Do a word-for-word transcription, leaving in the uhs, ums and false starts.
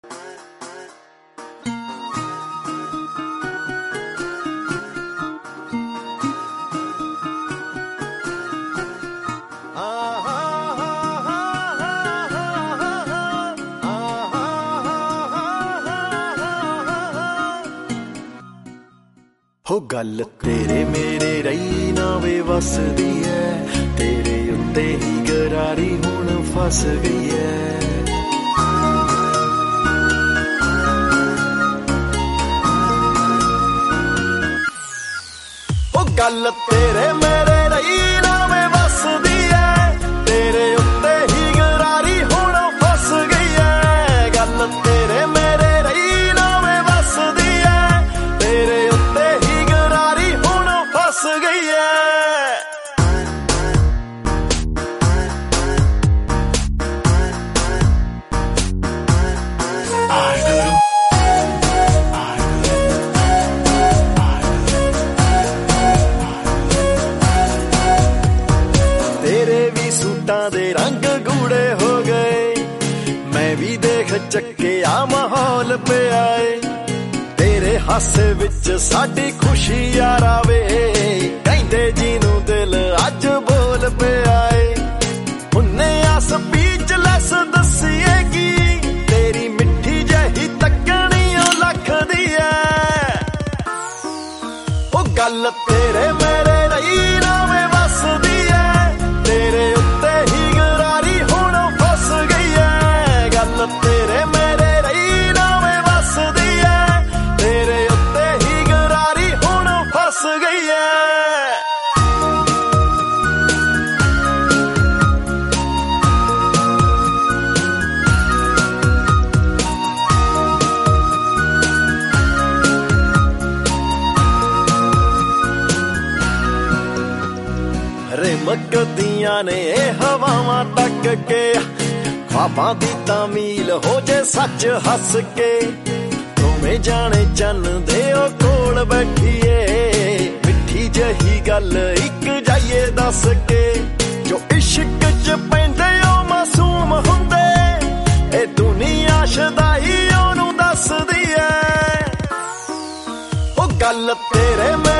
हो गल तेरे मेरे रही ना वे वसदी है, तेरे उत्ते ही गरारी हुण फस गई है। हो गल तेरे मेरे रही ना वे वसदी है, तेरे उत्ते ही गरारी हुण फस गई है। गल तेरे मेरे रही ना वे वसदी है, तेरे उत्ते फस गई है। तेरे भी सूटां दे रंग गूड़े हो गए, मैं भी देख चक्के आ माहौल पे आए। तेरे हासे विच साडी खुशी यारा वे, कहंदे जीनू दिल अज बोल पे आए। उन्ने आ स्पीचलैस दसीएगी, तेरी मिठी जही तकनी ओ लख दी है। ओ गल तेरे मेरे रही ना वे वसदी है, तेरे उत्ते ही गरारी हुण फस गई है। गल तेरे मेरे रही ना वे वसदी है, तेरे उत्ते ही गरारी हुण फस गई है। रिमकदियां ने हवावां तक के, ख्वाबां दी तामील हो जे सच हस के। तुमें जाने चन दे ओ कोल बैठिए, मिठी जही गल इक जाइए दस के। जो इश्क च पैंदे ओ मासूम हुंदे, ए दुनिया शदाई ओनू दसदी है। ओ गल तेरे में